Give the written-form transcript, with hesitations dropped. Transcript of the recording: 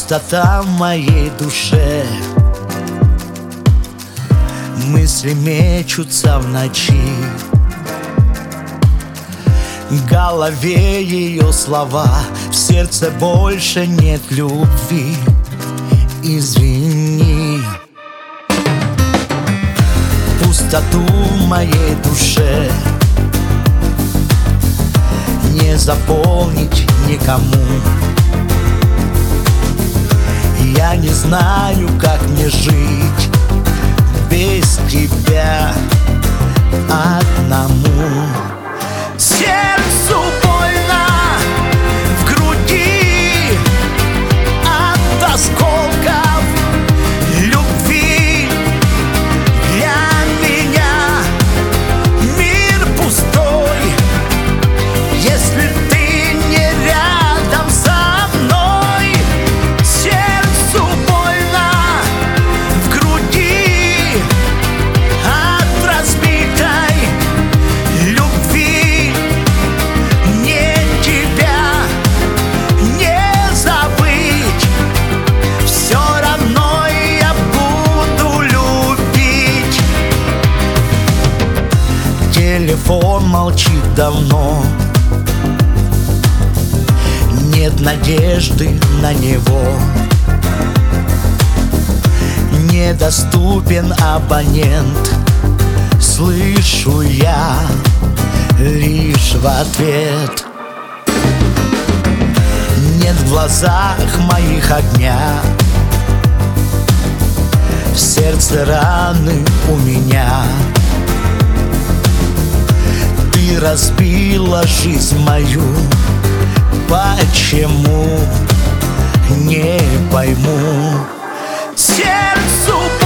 Пустота в моей душе, мысли мечутся в ночи. В голове ее слова, в сердце больше нет любви. Извини. Пустоту в моей душе не заполнить никому. Я не знаю, как мне жить без тебя одному. Сердцу больно в груди от осколков любви. Для меня мир пустой, если ты не рядом со мной. Сердцу больно в груди от разбитой любви. Мне тебя не забыть, все равно я буду любить. Телефон молчит давно, нет надежды на него. Недоступен абонент, слышу я лишь в ответ. Нет в глазах моих огня, в сердце раны у меня. Ты разбила жизнь мою, почему, не пойму. Сердцу